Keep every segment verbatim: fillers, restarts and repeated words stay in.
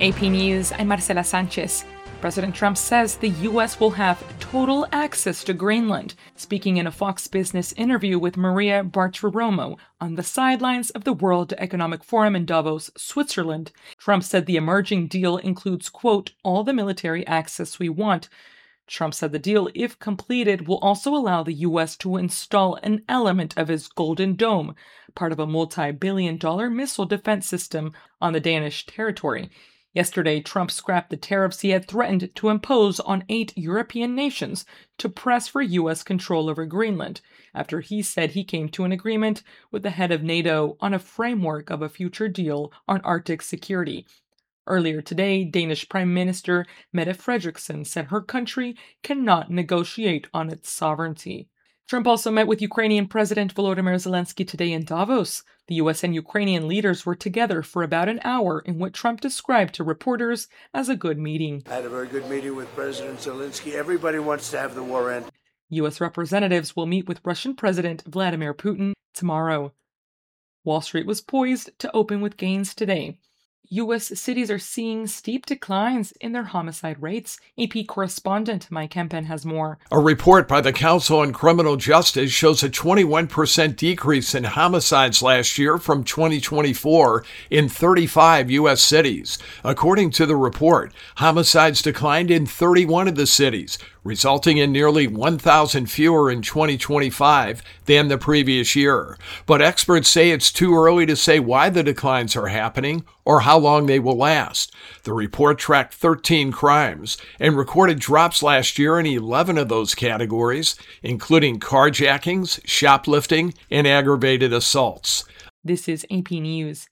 A P News, I'm Marcela Sanchez. President Trump says the U S will have total access to Greenland, speaking in a Fox Business interview with Maria Bartiromo on the sidelines of the World Economic Forum in Davos, Switzerland. Trump said the emerging deal includes, quote, all the military access we want. Trump said the deal, if completed, will also allow the U S to install an element of his Golden Dome, part of a multi-billion dollar missile defense system on the Danish territory. Yesterday, Trump scrapped the tariffs he had threatened to impose on eight European nations to press for U S control over Greenland, after he said he came to an agreement with the head of NATO on a framework of a future deal on Arctic security. Earlier today, Danish Prime Minister Mette Frederiksen said her country cannot negotiate on its sovereignty. Trump also met with Ukrainian President Volodymyr Zelensky today in Davos. The U S and Ukrainian leaders were together for about an hour in what Trump described to reporters as a good meeting. I had a very good meeting with President Zelensky. Everybody wants to have the war end. U S representatives will meet with Russian President Vladimir Putin tomorrow. Wall Street was poised to open with gains today. U S cities are seeing steep declines in their homicide rates. A P correspondent Mike Kempen has more. A report by the Council on Criminal Justice shows a twenty-one percent decrease in homicides last year from twenty twenty-four in thirty-five U S cities. According to the report, homicides declined in thirty-one of the cities, resulting in nearly one thousand fewer in twenty twenty-five than the previous year. But experts say it's too early to say why the declines are happening or how long they will last. The report tracked thirteen crimes and recorded drops last year in eleven of those categories, including carjackings, shoplifting, and aggravated assaults. This is A P News.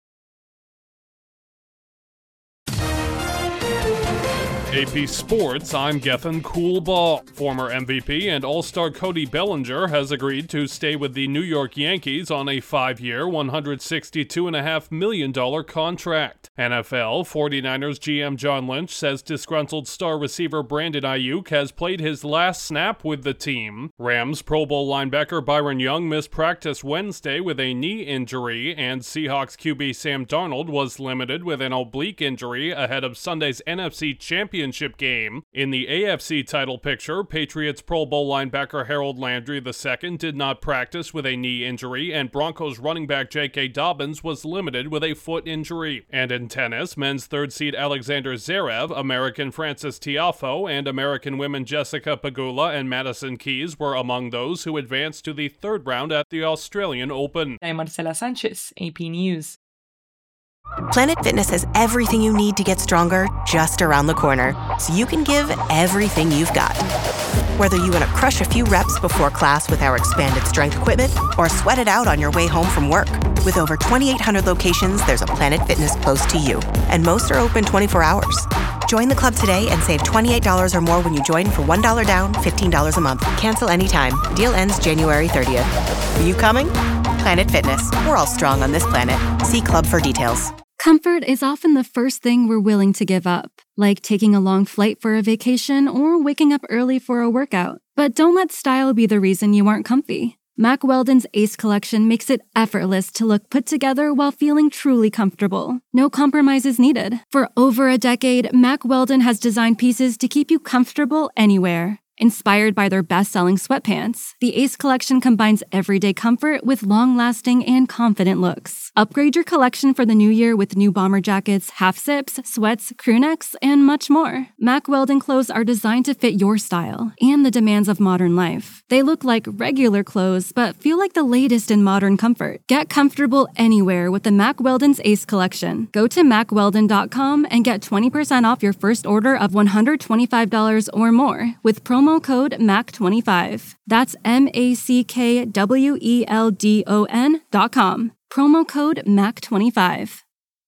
A P Sports, I'm Gethin Coolbaugh. Former M V P and All-Star Cody Bellinger has agreed to stay with the New York Yankees on a five-year, one hundred sixty-two point five million dollars contract. N F L 49ers G M John Lynch says disgruntled star receiver Brandon Ayuk has played his last snap with the team. Rams Pro Bowl linebacker Byron Young missed practice Wednesday with a knee injury, and Seahawks Q B Sam Darnold was limited with an oblique injury ahead of Sunday's N F C Championship game. In the A F C title picture, Patriots Pro Bowl linebacker Harold Landry the second did not practice with a knee injury, and Broncos running back J K. Dobbins was limited with a foot injury. And in tennis, men's third seed Alexander Zverev, American Francis Tiafoe, and American women Jessica Pegula and Madison Keys were among those who advanced to the third round at the Australian Open. I'm Marcela Sanchez, A P News. Planet Fitness has everything you need to get stronger just around the corner, so you can give everything you've got. Whether you want to crush a few reps before class with our expanded strength equipment or sweat it out on your way home from work. With over twenty-eight hundred locations, there's a Planet Fitness close to you, and most are open twenty-four hours. Join the club today and save twenty-eight dollars or more when you join for one dollar down, fifteen dollars a month. Cancel anytime. Deal ends January thirtieth. Are you coming? Planet Fitness. We're all strong on this planet. See club for details. Comfort is often the first thing we're willing to give up, like taking a long flight for a vacation or waking up early for a workout. But don't let style be the reason you aren't comfy. Mack Weldon's Ace Collection makes it effortless to look put together while feeling truly comfortable. No compromises needed. For over a decade, Mack Weldon has designed pieces to keep you comfortable anywhere. Inspired by their best-selling sweatpants, the Ace Collection combines everyday comfort with long-lasting and confident looks. Upgrade your collection for the new year with new bomber jackets, half-zips, sweats, crew necks, and much more. Mack Weldon clothes are designed to fit your style and the demands of modern life. They look like regular clothes, but feel like the latest in modern comfort. Get comfortable anywhere with the Mack Weldon's Ace Collection. Go to mack weldon dot com and get twenty percent off your first order of one hundred twenty-five dollars or more with promo code M A C twenty-five. That's M A C K W E L D O N dot com. Promo code M A C twenty-five.